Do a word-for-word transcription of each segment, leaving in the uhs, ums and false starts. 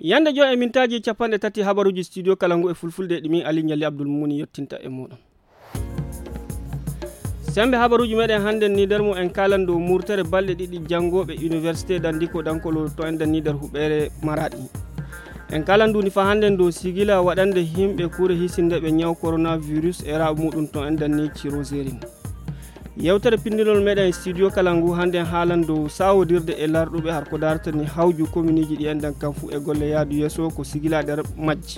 yande jo e mintaji capanɗe tati habaruji studio kalangu e fulfulde ɗimi Ali Nyali Abdul Muni yettinta e moɗon. sembe habaruji meɗen hannden ni nder mo en kalando murtere balɗe ɗiɗi jangoɓe université dandiko dankolo to en danni nder huɓere Maradi. En kalanduni fa hannden do sigila waɗande himɓe kure hisinde ɓe nyaw coronavirus e raɓe muɗum to en danni Cirozerin. yewtere pindinol meɗen studio kalangu hannden haalando sawodirde e larɗuɓe har ko darata ni hawju commune ji ɗi enɗan kam fu e golle yaadu yesso ko sigila nder majji.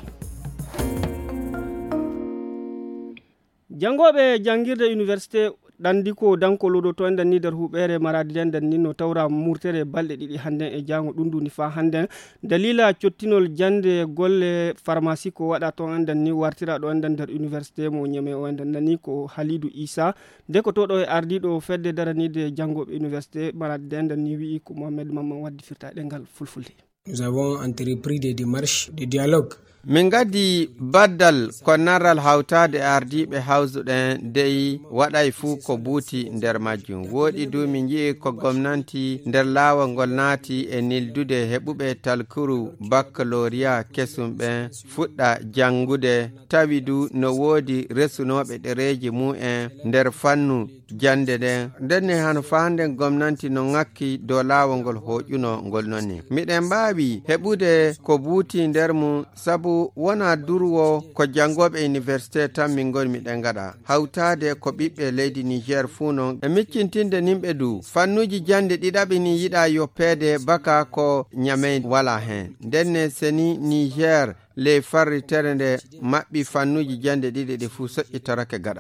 jangoɓe jangirde université dandiko dankolo do to endan ni der huɓere Maradi den dan ni no tawra murtere balɗe ɗiɗi hannden e jango ɗum duni fa hannden dalila cottinol jande golle pharmacie ko waɗa to endan ni wartira ɗo endan nder université mo ñeme o endan nani ko Halidou Issa de ko to ɗo e ardiɗo fedde daranide jangoɓe université Maradi den dan ni wi'i ko Mohamed Mamman waddi firtaɗe ngal fulfulde. Nous avons entrepris des démarches de dialogue. min gaddi baddal ko narral hawtade e ardiɓe hawsuɗen dey waɗay fuu ko buuti nder majjum. woɗi du min jii ko gomnanti nder laawol ngol naati e nildude heɓuɓe talkuru baccalauréat kesum ɓen fuɗɗa jangude tawi du no woodi resunoɓe ɗereji mu'en nder fannu jande ɗen ndenne han fanden gomnanti no ŋakki dow laawol ngol hoƴuno ngol nonni. miɗen mbawi heɓude ko buuti nder mum sabu wona durwo ko jangoɓe université tan min goni miɗen gaɗa hawtade ko ɓiɓɓe leydi Niger fuu non e miccintinde nimɓe du fannuji jande ɗiɗaɓe ni yiɗa yoppede baka ko ñamey wala hen ndenne seni Niger le farritere nde maɓɓi fannuji jande ɗiɗi ɗi fuu soƴƴitorake gaɗa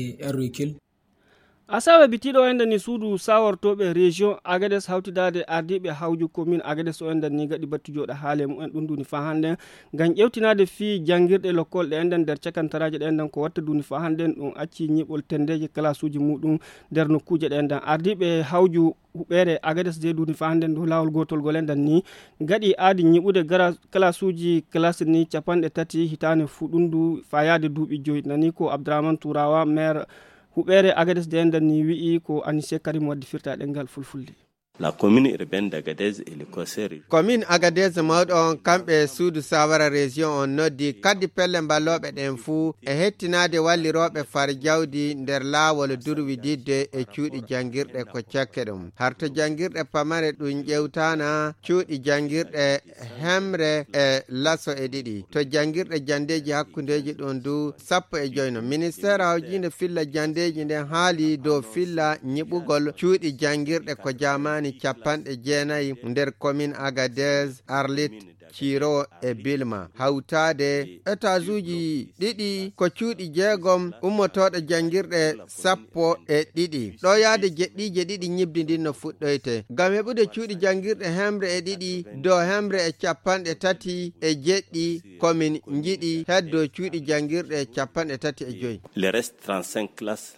asawe bitiɗo endan ni suudu sawortoɓe région Agadez hawtidade ardiɓe hawju commune Agadez o endan ni gaɗi battujoɗo haale mumen ɗum duni fa hannden ngam ƴewtinade fi jangirɗe lokkol ɗe endan nder cakantaraje ɗe endan ko watta duni fa hannden ɗum acci ñiɓol tendeje classe uji muɗum nder nokkuje ɗe endan ardiɓe hawju huɓere Agadez de duni fa hannden dow lawol gotol gol endan ni gaɗi aadi ñiɓude gara classe uji classe ni capanɗe tati hitane fuɗundu fa yaade duuɓi joyi nani ko Abdourahmane Tourawa maire huɓere Agadez de endan ni wi'i ko Anissé Karim waddi firtaɗe ngal fulfulde. La commune urbaine d'Agadez et le conseil commune Agadez mawɗon kamɓe suudu sawara région on noddi kaddi pelle balloɓe ɗen fuu e hettinade walliroɓe far jawdi nder laawol durwididde e cuuɗi jangirɗe ko cakke ɗum harto jangirɗe pamare ɗum ƴewtana cuuɗi jangirɗe hemre e lasso e ɗiɗi to jangirɗe jandeji hakkundeji ɗon du sappo e joyno ministére hawjinde filla jandeji nden haali dow filla ñiɓugol cuuɗi jangirɗe ko jamani capanɗe jeenayi nder commune Agadez, Arlit, Ciro e Bilma hawtade étage uji ɗiɗi ko cuuɗi jeegom ummotoɗo jangirɗe sappo e ɗiɗi ɗo yaade jeɗɗije ɗiɗi ñibdi ndin no fuɗɗoyte ngam heɓude cuuɗi jangirɗe hemre e ɗiɗi dow hemre e capanɗe tati e jeɗɗi komin jiɗi heddo cuuɗi jangirɗe capanɗe tati e joyi. Le reste trente-cinq classes.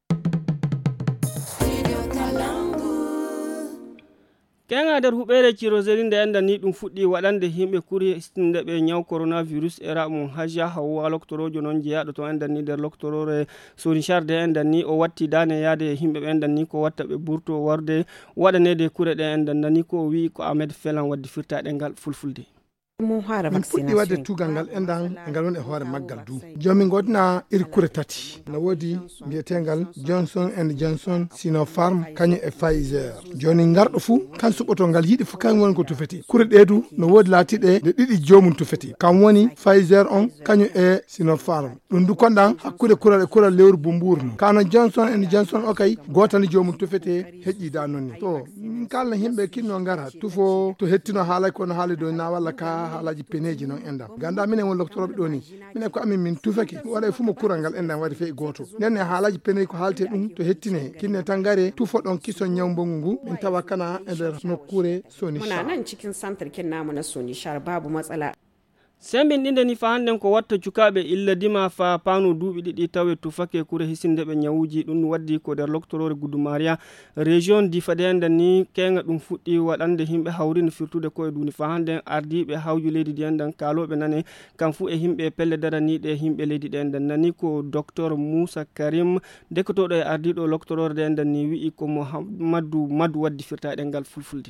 kenga nder huɓere Cirozerin nde endan ni ɗum fuɗɗi waɗande himɓe kuri histinde ɓe nyaw coronavirus e raɓe mum Haja Hawwa loktorojo noon jeyaɗo to endan ni nder loktorore Sonichar de endan ni o watti dane yaade himɓe ɓe endan ni ko watta ɓe ɓurto warde waɗanede kure ɗe endan nani ko wi ko Ahmed Felan waddi firtaɗe ngal fulfulde. min puɗɗi wadde tugal ngal endan e ngal woni e hoore maggal du jomin godna iri kure tati no woodi mbiyetegal Johnson and Johnson, Sinopharm kañum e Pfizer joni garɗo fuu kan suɓoto ngal yiɗi fuu kañum woni ko tufeti kure ɗe du no woodi laatiɗe nde ɗiɗi jomum tufeti kam woni Pfizer on kañum e Sinopharm ɗum du konɗan hakkude kural e kural lewru Bumburno kano Johnson and Johnson o kay gotani jomum tufete heƴƴida noon ni to min kalna himɓe kinno gara tufo to hettino haalay kono haali do na walla ka haalaji peneji noon endan ganda minen won loktoroɓe ɗo ni minen ko amin min tufake waɗa fu mo kural ngal endan waɗi feyi goto nenne haalaji peneji ko haalte ɗum to hettine kinne tan gare tufo ɗon kison ñawmbongu ngu min tawa kana e nder nokkure Sonichar muna nan cikin santar kin namu na Sonichar babu matsala. sembin ɗinde ni fa hannden ko watta cukaɓe illa dima fa panu duuɓi ɗiɗi tawe tufake kure hisinde ɓe ñawuji ɗum waddi ko nder loktorore Gudumariya région di fade endan ni kenga ɗum fuɗɗi waɗande himɓe hawrino firtude koye duni fa hannden ardiɓe hawju leydi ɗi endan kaloɓe nane kam fu e himɓe pelle daraniɗe himɓe leydi ɗe endan nani ko docteur Moussa Karim dekkotoɗo e ardiɗo loktorore de endan ni wi'i ko Mouhamadou Madou waddi firtaɗe ngal fulfulde.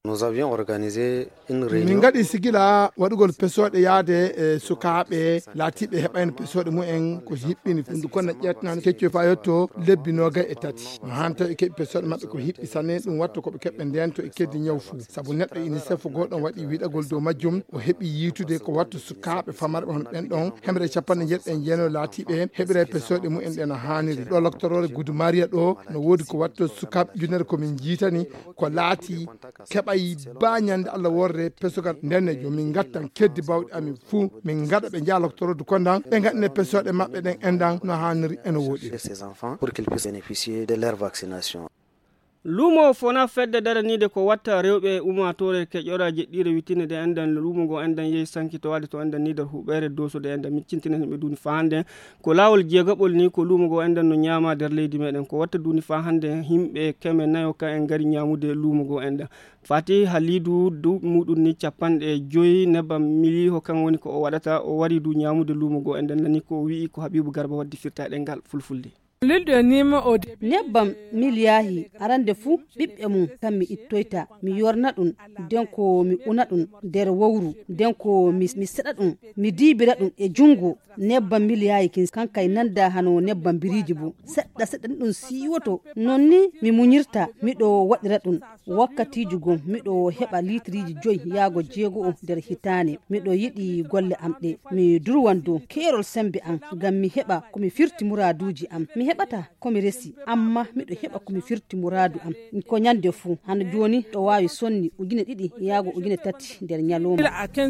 Nous avions organisé une réunion. Min gadi sigila wadugol pesode yaade e sukabe latibe heɓani pesode mumen ko hiɓɓini fundu kono ƴetnan kecce fayoto lebbinoga e tati no hanta e keɓe pesode mabɓe ko hiɓɓi sanne ɗum watto koɓe keɓɓe ndento e keddi ñaw fu saabu neɗɗo unicef goɗon waɗi wiɗagol dow majjum o heeɓi yitude ko watto sukaɓe famarɓe hon ɓen ɗon hemre capanɗe jeɗɗen jeeno laatiɓe heɓire pesode mumen ɗe no hanniri ɗo loctorore Goudou Maria ɗo no woodi ko watto sukaɓe junere komin jiitani ko laati keɓa ay bañande Allah worre pesogal ndenne jo min gattan keddi bawɗi amin fuu min gaɗa ɓe jaaloctorodu kondan ɓe gaɗine pesoɗe maɓɓe ɗen endan no hanniri eno woɗi ces enfants pour qu'ils puissent bénéficier de leur vaccination. lumo fona fedde daranide ko watta rewɓe umatore keƴora jeɗɗire wittine de endan lumo go endan yehi sankito wade to endan ni der huɓere dosude endan miccintinen himɓe duni fa hande ko lawol jeegaɓol ni ko lumo go endan no ñama der leydi meɗen ko watta duni fa hande himɓe keme nayo ka en gari ñamude lumo go endan fati halidu du muɗum ni capanɗe joyi nebbam miliho kan woni ko o waɗata o wari du ñamude lumo go endan nani ko wi ko Habibou Garba waddi firtaɗe ngal fulfulde nebbam miliyahi arande fuu ɓiɓɓe mum kan mi ittoyta mi yorna ɗum nden ko mi una ɗum nder wowru nden ko mi seɗa ɗum mi dibira ɗum e jungo nebbam miliyahi kin kankay nanda hano nebbam biriji bo seɗɗa seɗɗa ni ɗum siwoto nonni mi muñirta miɗo waɗira ɗum wakkatiji gon miɗo heɓa litriji joyi yaago jeego o nder hitane miɗo yiɗi golle am ɗe mi durwan dow keerol sembe am ngam mi heɓa komi firti muraduji am mi heɓata komi resi amma miɗo heɓa komi firti muradu am ko ñande fuu hano joni ɗo wawi sonni ujune ɗiɗi yaago ujune tati nder ñalowma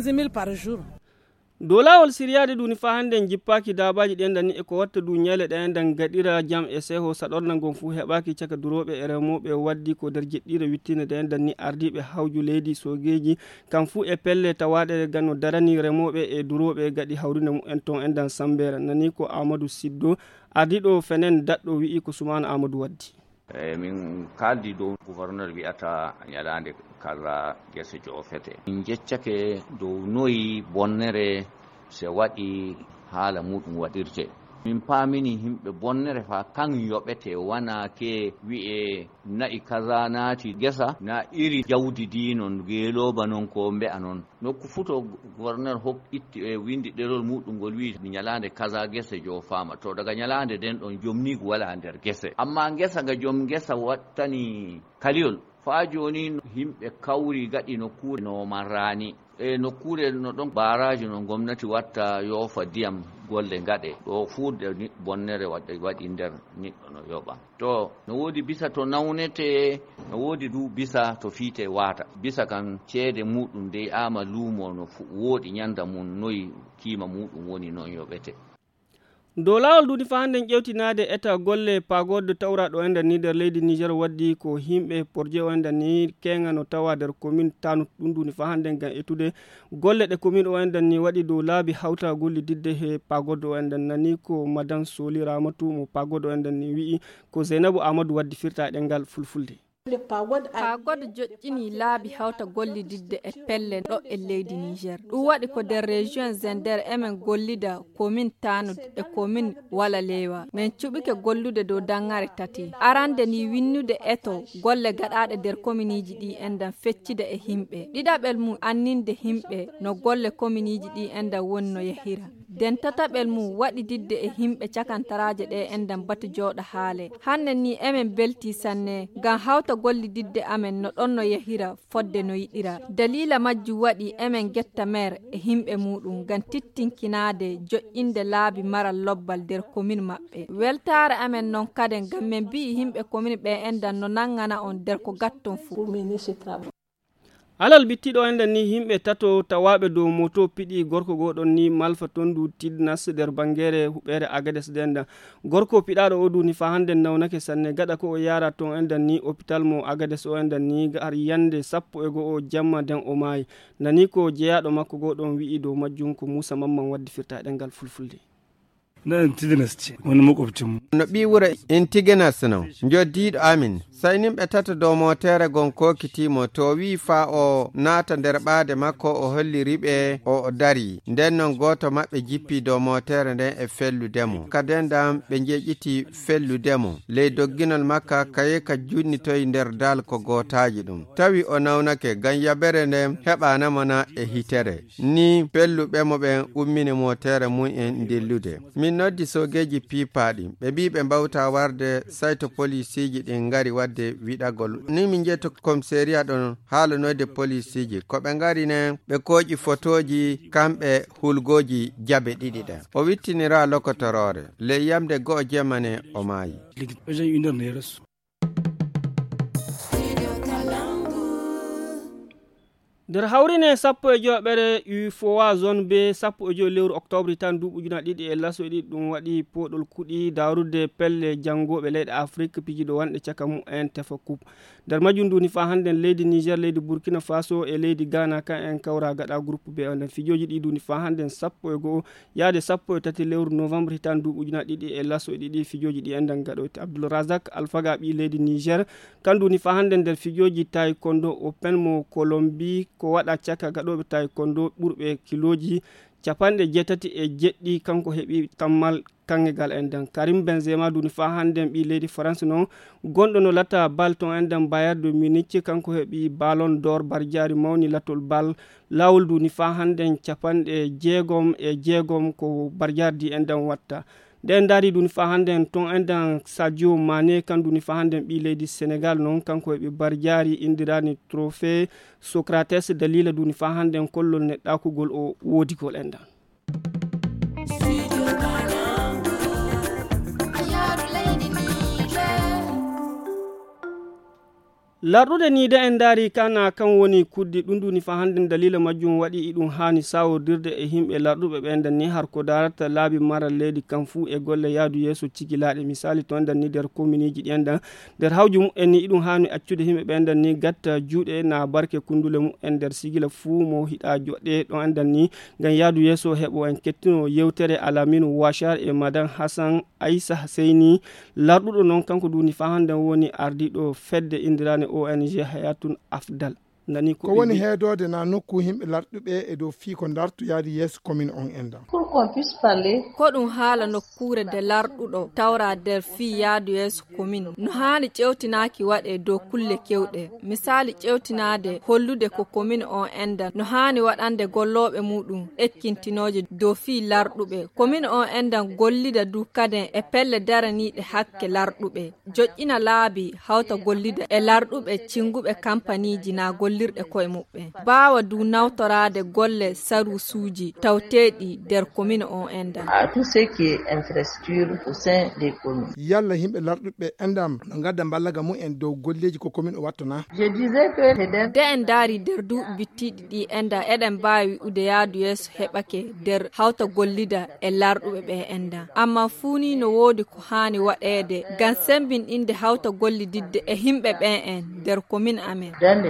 dow lawol siriyade duni fa hande jippaki dabaji ɗen dani eko watta du ñale ɗe endan gaɗira jam e seho saɗorna gon fuu heɓaki caka duroɓe e remoɓe waddi ko nder jeɗɗire wittine de endan ni ardiɓe hawju leydi sogeji kam fuu e pelle tawaɗe ganno darani remoɓe e duroɓe gaɗi hawrinde mumen ton endan sambere nani ko Amadou Siddo ardiɗo fenen daɗɗo wi'i ko Soumana Amadou waddi e min kaldi dow gouverneur wi'ata ñalande kala gese joofete min jeccake dow noyi bonnere se waɗi haala muɗum waɗirte min paamini himɓe bonnere fa kan yoɓete wana ke wi'e na'i kaza naati gesa na iri jawdi di non geeloba non ko mbe'a noon nokku futo gouverneur hok itti e windi ɗerol muɗum ngol wi ñalande kaza gese jo fama to daga ñalande den ɗon jomnigu wala nder gese amma gesa ga joom gesa wattani kaliyol fa joni himɓe kawri gaɗi nokkure no marrani e nokkure no ɗon baraji no gomnati watta yoofa ndiyam golle gaɗe ɗo fuude bonnere waɗi waɗi nder niɗɗo no yoɓa to no woodi bisa to nawnete no woodi du bisa to fiite wata bisa kan ceede muɗum dey ama luumo no wooɗi ñanda mum noyi kiima muɗum woni noon yoɓete dow lawol duni fa hande ƴewtinade eta golle pagode tawraɗo ender ni nder leydi Niger waddi ko himɓe porje o ender ni kenga no tawa nder commune tanu ɗum duni fa hande ngam etude golle ɗe commune o ender ni waɗi dow laabi hawta golli didde he pagode o ender nani ko madame Soli Ramatou mo pagode o ender ni wi'i ko Zeynabou Amadou waddi firtaɗe ngal fulfulde pagode joƴƴini laabi hawta gollididde e pelle ɗo e leydi Niger ɗum waɗi ko nder région Zender emen gollida commune Tanud e commune Wala Lewa min cuɓike gollude dow dangare tati arande ni winnude eto golle gaɗaɗe nder communeji ɗi endan feccide e himɓe ɗiɗaɓel mum anninde himɓe no golle communeji ɗi endan woni no yahira den tataɓel mum waɗi didde e himɓe cakantaraje ɗe endan batu jooɗa haale hanne ni emen belti sanne ngam hawta golli didde amen no ɗon no yahira fodde no yiɗira dalila majju waɗi emen getta maire e himɓe muɗum ngam tittinkinade joƴƴinde laabi maral lobbal nder commune maɓɓe weltare amen noon kade ngam men mbi himɓe commune ɓe endan no nangana on nder ko gatton fuu alal bittiɗo enden ni himɓe tato tawaɓe dow moto piɗi gorko goɗon ni malfa tondu tidnas nder bangere huɓere Agades denda gorko piɗaɗo o duni fa hande nawnake sanne gaɗa ko o yara ton enden ni hôpital mo Agades o enden ni har yande sappo e go'o jamma den o maayi nani ko jeeyaɗo makko goɗon wi'i dow majjum ko Moussa Mamman waddi firtaɗe ngal fulfulde na tigenas ce wani makwabcinmu no ɓi wuro in tigenas no joddiɗo amin sai nimɓe tata dow motere gon kokitimo to wi fa o naata nder ɓaade makko o holliriɓe o o dari nden non goto maɓɓe jippi dow motere nden e felludemo kadendam ɓe jeƴƴiti felludemo ley dogginol makka kaye ka junnitoy nder dal ko gotaji ɗum tawi o nawnake gam yabere nden heɓanamona e hitere ni pelluɓemo ɓen ummini motere mum en dillude min noddi sogeji pipaɗi ɓe mbi ɓe mbawta warde sayto polisiji ɗin ngari wadde wiɗagol ni min jetto commissariat ɗon haalanode polisiji ko ɓe ngari ne ɓe koƴi photoji kamɓe hulgoji jabe ɗiɗi ɗen o wittinira lokotorore ley yamde go'o jemane o maayi. nder hawrine sappo e joɓere ufoa zone b sappo e joyi lewru octobre tan duuɓi ujuna ɗiɗi e laso e ɗiɗi ɗum waɗi poɗol kuɗi darude pelle janggoɓe leyɗe afrique pijiɗo wanɗe caka mum en tefa coupe nder majjum nduni fa hannden leydi niger leydi burkina faso e leydi ghana kan en kawra gaɗa groupe b o nden fijoji ɗi duni fa hannden sappo e goho yaade sappo e tati lewru novembre tan duuɓi ujuna ɗiɗi e laso e ɗiɗi fijoji ɗi enɗen gaɗoyte abdoul razak alphaga ɓi leydi niger kanduni fa hannden nder fijoji tawi kondo open mo colombie ko waɗa caka gaɗoɓe tawi kondo ɓurɓe kiloji capanɗe jeetati e jeɗɗi kanko heeɓi tammal kangegal enɗen karim benzema duni fa hannden ɓi leydi france noon gonɗo no latta bal ton enɗen bayard de munich kanko heeɓi ballon d'or bardiari mawni latol bal lawol duni fa hannden capanɗe jeegom e jeegom ko bardiardi enɗen watta nden daari duni fa hannden ton enɗen sadio mané kan duni fa hannden ɓi leydi sénégal noon kanko heɓi bardiari indirani trophée socrates dalila duni fa hannden kollol neɗɗakugol o wodigol enɗen. larɗude ni de en daari kana kan woni kuddi ɗum duni fa hannden dalila majjum waɗi iɗum hani sawodirde e himɓe larɗuɓe ɓenɗen ni har ko darata laabi mara leydi kam fuu e golle yaadu yeeso cigilaɗe misali to enɗen ni nder commune ji ɗenɗen nder hawju mumen ni iɗum hani accude himɓe ɓenɗen ni gatta juuɗe na barke kundule mumen nder sigila fuu mo hiɗa joɗɗe ɗon enɗen ni ngam yaadu yeeso heɓo en kettino yewtere alaminu wachar e madame hassan aissa seyni larɗuɗo noon kanko duni fa hannden woni ardiɗo fedde indirane O N G hayatun afdal nani ko woni heedode na nokku himɓe larɗuɓe e dow fii ko dartu yaadi yeeso commune on enɗam ko ɗum haala nokkure de larɗuɗo tawra nder fii yaadu yeeso commune no haani ƴewtinaki waɗe dow kulle kewɗe misali ƴewtinade hollude ko commune on enɗam no haani waɗande golloɓe muɗum ekkintinoje dow fii larɗuɓe commune on enɗam gollida du kaden e pelle daraniɗe hakke larɗuɓe joƴƴina laabi hawta gollida e larɗuɓe cinguɓe kampaniji na gollirɗe koye muɓɓe bawa du nawtorade golle saru suuji tawteɗi nder commune on enɗam yalla himɓe larɗuɓe enɗam no gadda ballaga mum en dow golleji ko commune o wattona de en daari nder duuɓi bittiɗi ɗi enɗam eɗen mbawi ude yaadu yeeso heɓake nder hawta gollida e larɗuɓe ɓe enɗam amma fuuni no woodi ko hani waɗede ngam sembinɗinde hawta gollididde e himɓe ɓen en nder commune amen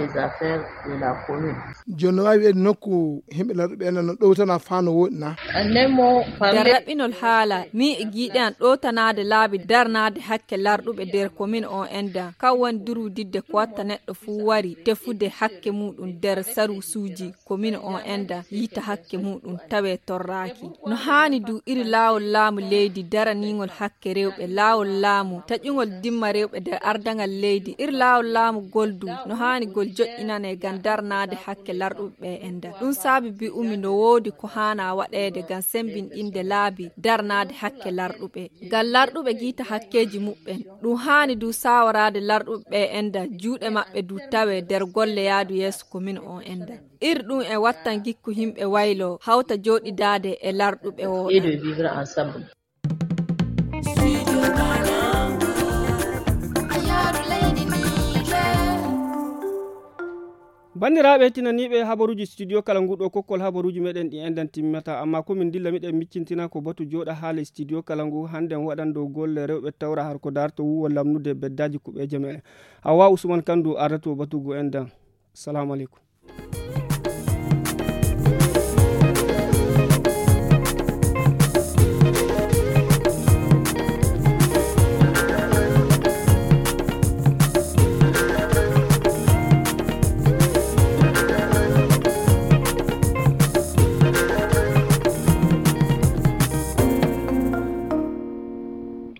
joni no wawi weede nokku himɓe larɗuɓe enɗam no ɗowtana fa no woɗina nder raɓɓinol haala mi e giiɗe an ɗowtanade laabi darnade hakke larɗuɓe nder commune on enɗam kan woni durudidde ko watta neɗɗo fuu wari tefude hakke muɗum nder saru suuji commune on enɗam yiita hakke muɗum tawe torraki no hani du iri laawol laamu leydi daranigol hakke rewɓe laawol laamu taƴugol dimma rewɓe nder ardagal leydi iri laawol laamu goldu no hani gol joƴƴinane gam darnade hakke larɗuɓe enɗam ɗum saabi bi umi no woodi ko hana waɗede gam sembinɗinde laabi darnade hakke larɗuɓe gam larɗuɓe giita hakkeji muɓɓen ɗum hani du sawarade larɗuɓe enɗam juuɗe maɓɓe du tawe nder golle yaadu yeeso commune on enɗam iri ɗum e wattan gikku himɓe waylo hawta joɗidade e larɗuɓe o bandiraɓe tinaniɓe habaruji studio kala nguɗo kokkol habaruji meɗen ɗi enɗen timmata amma komin dilla miɗen miccintina ko batu joɗa haala studio kala ngu hannden waɗan dow golle rewɓe tawra har ko darto wuwo lamnude beddaji kuɓeje meɗen hawa ousmane kandu ardato batugo enɗen assalamu aleykum